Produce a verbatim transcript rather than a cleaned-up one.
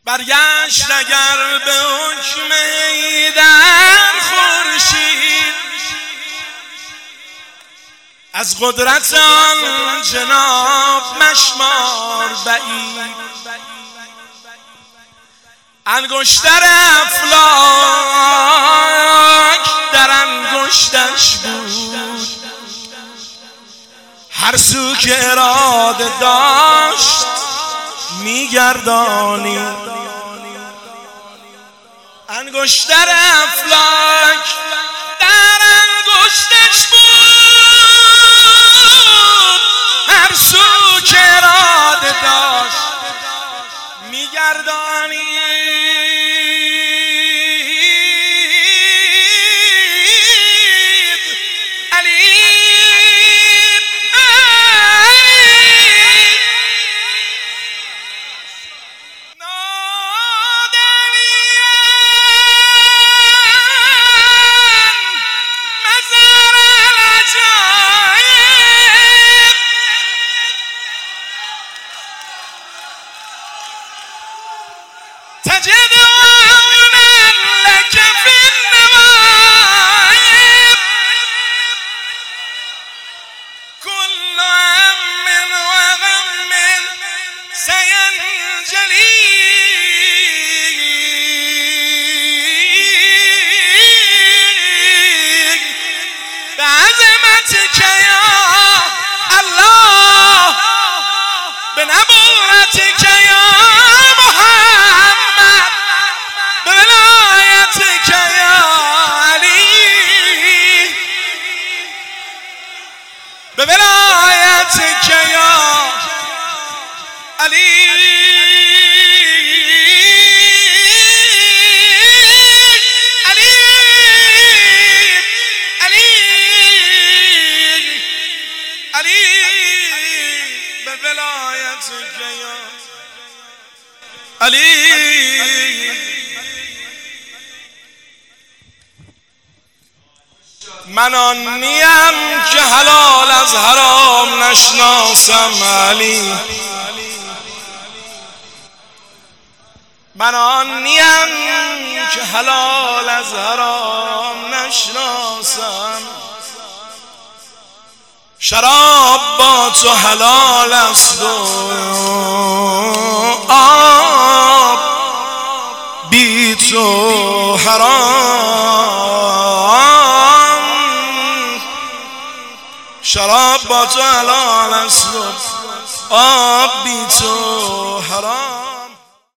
برگشت اگر به حکم در خورشید از قدرت آن جناب مشمار بعید. انگشتر افلاک در انگشتش بود، هر سو که اراده داشت میگردانی. انگشتر افلاک در انگشتش بود، هر سو که اراده داشت میگردانی. تجد عونا لك في النوايب، كل هم وغم سينجلي بعظمتك يا الله، بنبوتك يا بولايتك يا علي، علي علي علي بولايتك يا علي. من آن نیم که حلال از حرام نشناسم علی، من آن نیم که حلال از حرام نشناسم. شراب با تو حلال است و آب بی تو حرام. شراب با تو حلال است و آب بی تو حرام.